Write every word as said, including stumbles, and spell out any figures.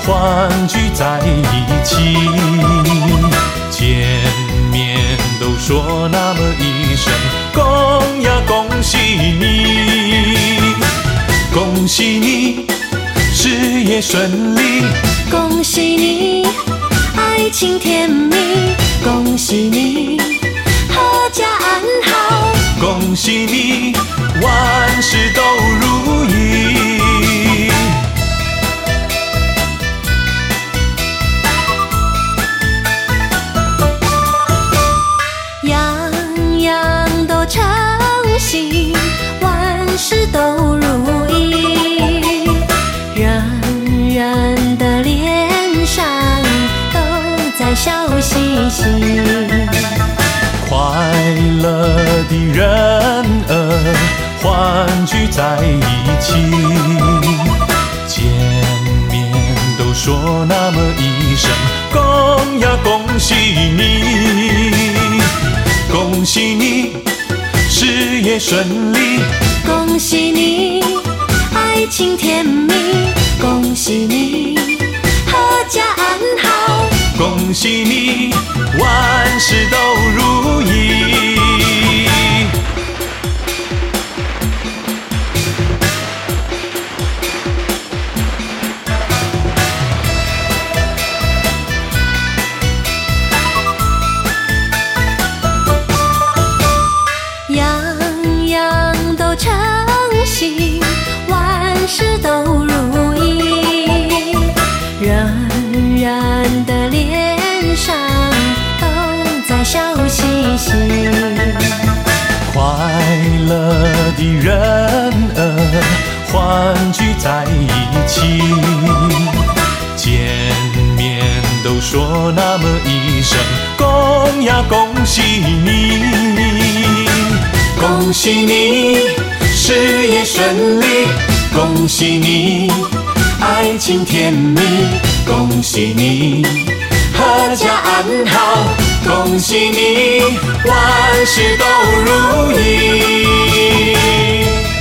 欢聚在一起，见面都说那么一声恭呀恭喜你，恭喜你事业顺利， 恭喜你爱情甜蜜，恭喜你阖家安好， 恭喜你万事都如意。 样样都称心，万事都如意，人人的脸上都在笑嘻嘻。 快乐的人儿欢聚在一起，见面都说那么一声恭呀恭喜你，恭喜你事业顺利， 恭喜你爱情甜蜜，恭喜你阖家安好， 恭喜你万事都如意。 样样都称心，万事都如意，人人的脸上都在笑嘻嘻。 快乐的人儿欢聚在一起，见面都说那么一声恭呀恭喜你，恭喜你事业顺利，恭喜你爱情甜蜜，恭喜你阖家安好，恭喜你万事都如意。